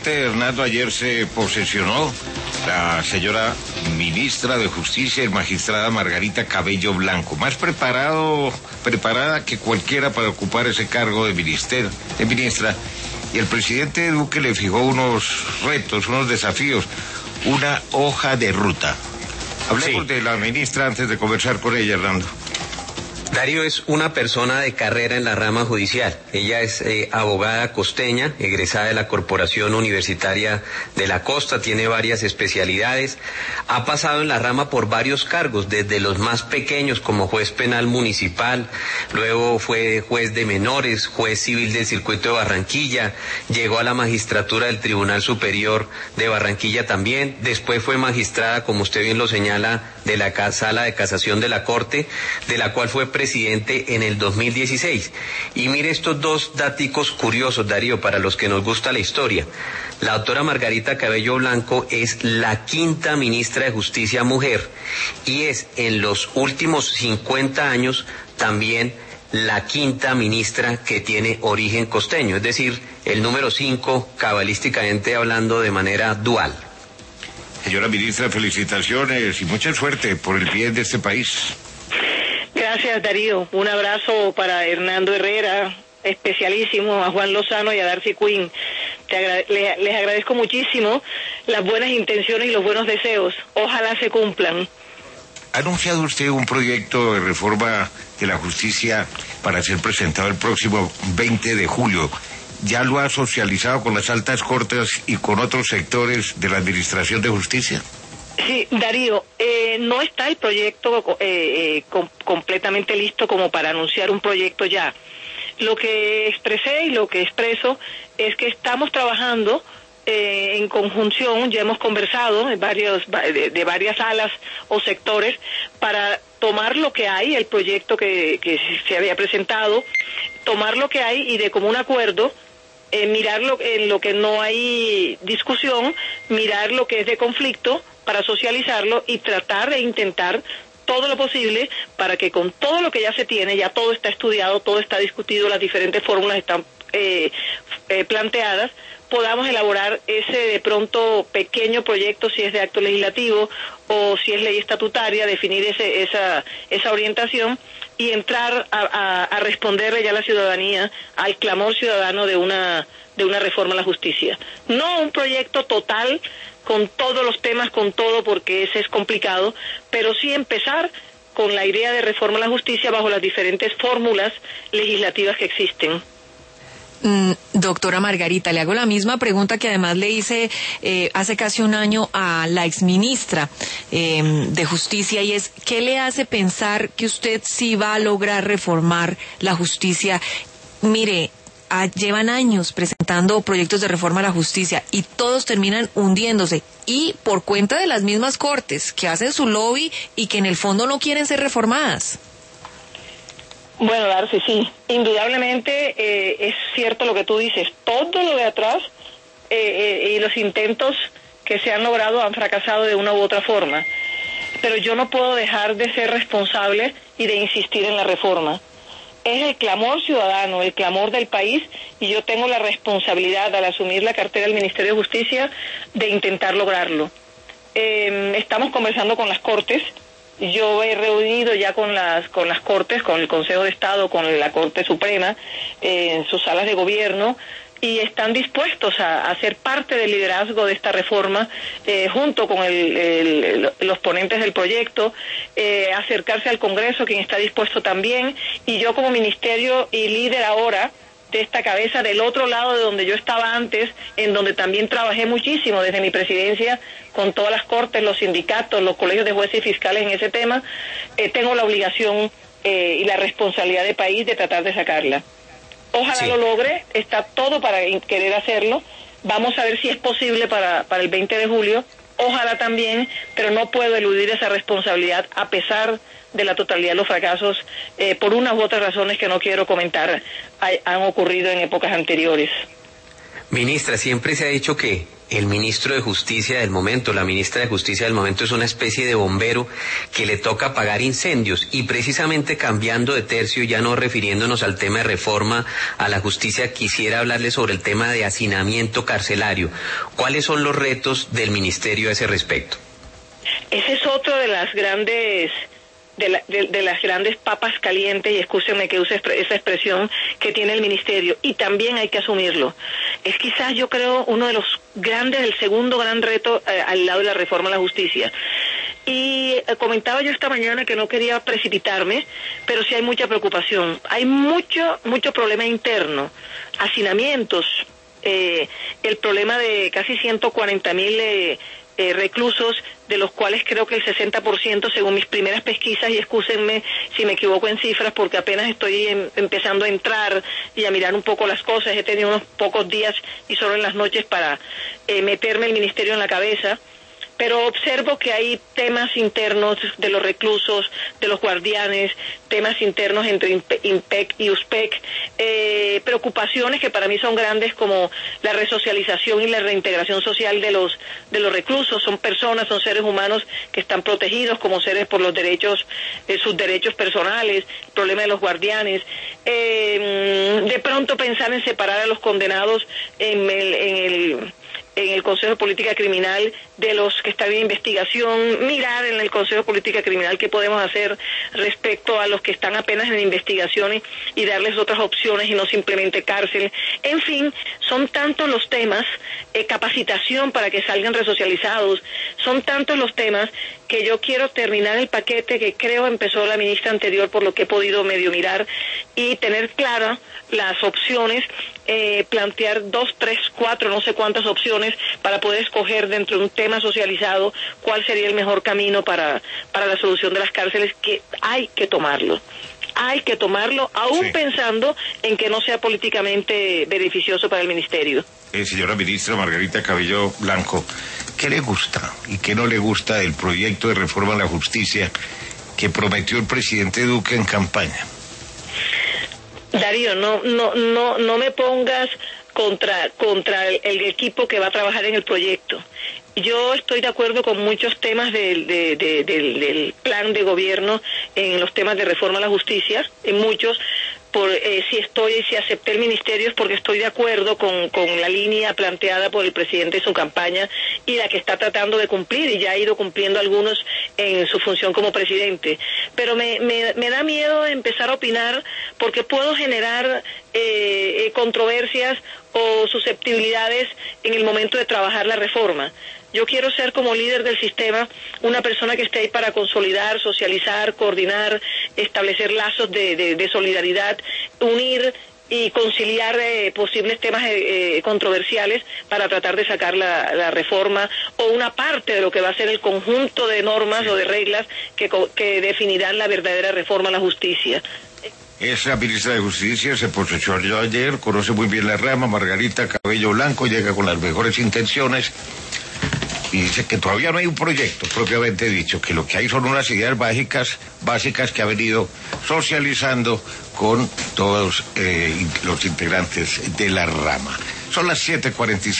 presidente Hernando ayer se posesionó la señora ministra de Justicia y magistrada Margarita Cabello Blanco, más preparada que cualquiera para ocupar ese cargo de ministra, y el presidente Duque le fijó unos retos, unos desafíos, una hoja de ruta. Hablemos de la ministra antes de conversar con ella, Hernando. Darío es una persona de carrera en la rama judicial. Ella es abogada costeña, egresada de la Corporación Universitaria de la Costa, tiene varias especialidades, ha pasado en la rama por varios cargos, desde los más pequeños como juez penal municipal, luego fue juez de menores, juez civil del Circuito de Barranquilla, llegó a la magistratura del Tribunal Superior de Barranquilla también, después fue magistrada, como usted bien lo señala, de la Sala de Casación de la Corte, de la cual fue presidente en el 2016. Y mire estos dos daticos curiosos, Darío, para los que nos gusta la historia. La doctora Margarita Cabello Blanco es la quinta ministra de Justicia mujer y es en los últimos 50 años también la quinta ministra que tiene origen costeño, es decir, el número 5 cabalísticamente hablando de manera dual. Señora ministra, felicitaciones y mucha suerte por el bien de este país. Gracias, Darío. Un abrazo para Hernando Herrera, especialísimo, a Juan Lozano y a Darcy Quinn. Les agradezco muchísimo las buenas intenciones y los buenos deseos. Ojalá se cumplan. ¿Ha anunciado usted un proyecto de reforma de la justicia para ser presentado el próximo 20 de julio? ¿Ya lo ha socializado con las altas cortes y con otros sectores de la Administración de Justicia? Sí, Darío, no está el proyecto completamente listo como para anunciar un proyecto ya. Lo que expresé y lo que expreso es que estamos trabajando en conjunción, ya hemos conversado de varias salas o sectores para tomar lo que hay, el proyecto que se había presentado, tomar lo que hay y de común acuerdo mirar en lo que no hay discusión, mirar lo que es de conflicto para socializarlo y tratar de intentar todo lo posible para que con todo lo que ya se tiene, ya todo está estudiado, todo está discutido, las diferentes fórmulas están planteadas, podamos elaborar ese de pronto pequeño proyecto, si es de acto legislativo o si es ley estatutaria, definir esa orientación y entrar a responderle ya a la ciudadanía al clamor ciudadano de una reforma a la justicia. No un proyecto total con todos los temas, con todo, porque ese es complicado, pero sí empezar con la idea de reforma a la justicia bajo las diferentes fórmulas legislativas que existen. Doctora Margarita, le hago la misma pregunta que además le hice hace casi un año a la exministra de Justicia, y es, ¿qué le hace pensar que usted sí va a lograr reformar la justicia? Mire, llevan años presentando proyectos de reforma a la justicia y todos terminan hundiéndose, y por cuenta de las mismas cortes que hacen su lobby y que en el fondo no quieren ser reformadas. Bueno, Darcy, sí, indudablemente es cierto lo que tú dices, todo lo de atrás y los intentos que se han logrado han fracasado de una u otra forma, pero yo no puedo dejar de ser responsable y de insistir en la reforma. Es el clamor ciudadano, el clamor del país, y yo tengo la responsabilidad al asumir la cartera del Ministerio de Justicia de intentar lograrlo. Estamos conversando con las Cortes. Yo he reunido ya con las Cortes, con el Consejo de Estado, con la Corte Suprema, en sus salas de gobierno, y están dispuestos a ser parte del liderazgo de esta reforma, junto con los ponentes del proyecto, acercarse al Congreso, quien está dispuesto también, y yo como ministerio y líder ahora de esta cabeza del otro lado de donde yo estaba antes, en donde también trabajé muchísimo desde mi presidencia con todas las cortes, los sindicatos, los colegios de jueces y fiscales en ese tema, tengo la obligación y la responsabilidad de país de tratar de sacarla. Ojalá lo logre, está todo para querer hacerlo, vamos a ver si es posible para el 20 de julio, ojalá también, pero no puedo eludir esa responsabilidad a pesar de la totalidad de los fracasos, por unas u otras razones que no quiero comentar, han ocurrido en épocas anteriores. Ministra, siempre se ha dicho que el ministro de Justicia del momento, la ministra de Justicia del momento es una especie de bombero que le toca apagar incendios, y precisamente cambiando de tercio, ya no refiriéndonos al tema de reforma a la justicia, quisiera hablarle sobre el tema de hacinamiento carcelario. ¿Cuáles son los retos del ministerio a ese respecto? Ese es otro de las grandes de las grandes papas calientes, y escúchenme que use esa expresión, que tiene el ministerio, y también hay que asumirlo. Es quizás, yo creo, uno de los grandes, el segundo gran reto al lado de la reforma a la justicia. Y comentaba yo esta mañana que no quería precipitarme, pero sí hay mucha preocupación. Hay mucho problema interno, hacinamientos, el problema de casi 140.000 reclusos, de los cuales creo que el 60%, según mis primeras pesquisas, y excúsenme si me equivoco en cifras, porque apenas estoy empezando a entrar y a mirar un poco las cosas, he tenido unos pocos días y solo en las noches para meterme el ministerio en la cabeza, pero observo que hay temas internos de los reclusos, de los guardianes, temas internos entre IMPEC y USPEC, preocupaciones que para mí son grandes, como la resocialización y la reintegración social de los reclusos. Son personas, son seres humanos que están protegidos como seres por los derechos, sus derechos personales, el problema de los guardianes, de pronto pensar en separar a los condenados en el Consejo de Política Criminal de los que están en investigación, mirar en el Consejo de Política Criminal qué podemos hacer respecto a los que están apenas en investigaciones y darles otras opciones y no simplemente cárcel. En fin, son tantos los temas, capacitación para que salgan resocializados, son tantos los temas que yo quiero terminar el paquete que creo empezó la ministra anterior, por lo que he podido medio mirar, y tener claras las opciones, plantear 2, 3, 4, no sé cuántas opciones para poder escoger dentro de un tema socializado cuál sería el mejor camino para la solución de las cárceles, que hay que tomarlo. Hay que tomarlo, aún sí, pensando en que no sea políticamente beneficioso para el ministerio. Señora ministra Margarita Cabello Blanco, ¿qué le gusta y qué no le gusta del proyecto de reforma a la justicia que prometió el presidente Duque en campaña? Darío, no me pongas contra el equipo que va a trabajar en el proyecto. Yo estoy de acuerdo con muchos temas del plan de gobierno en los temas de reforma a la justicia, en muchos. Si acepté el ministerio es porque estoy de acuerdo con la línea planteada por el presidente en su campaña y la que está tratando de cumplir, y ya ha ido cumpliendo algunos en su función como presidente. Pero me da miedo empezar a opinar, porque puedo generar controversias o susceptibilidades en el momento de trabajar la reforma. Yo quiero ser, como líder del sistema, una persona que esté ahí para consolidar, socializar, coordinar, establecer lazos de solidaridad, unir y conciliar posibles temas controversiales para tratar de sacar la reforma, o una parte de lo que va a ser el conjunto de normas o de reglas que definirán la verdadera reforma a la justicia. Esa ministra de Justicia se posesionó ayer, conoce muy bien la rama, Margarita Cabello Blanco, llega con las mejores intenciones y dice que todavía no hay un proyecto propiamente dicho, que lo que hay son unas ideas básicas que ha venido socializando con todos los integrantes de la rama. Son las 7:45.